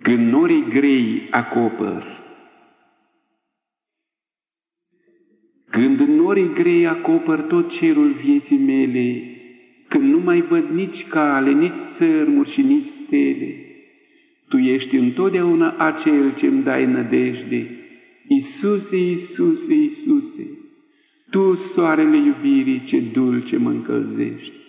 Când norii grei acopăr. Când norii grei acopăr tot cerul vieții mele, când nu mai văd nici cale, nici țărmuri și nici stele, Tu ești întotdeauna acel ce-mi dai nădejde. Iisuse, Iisuse, Iisuse, Tu, soarele iubirii, ce dulce mă încălzești.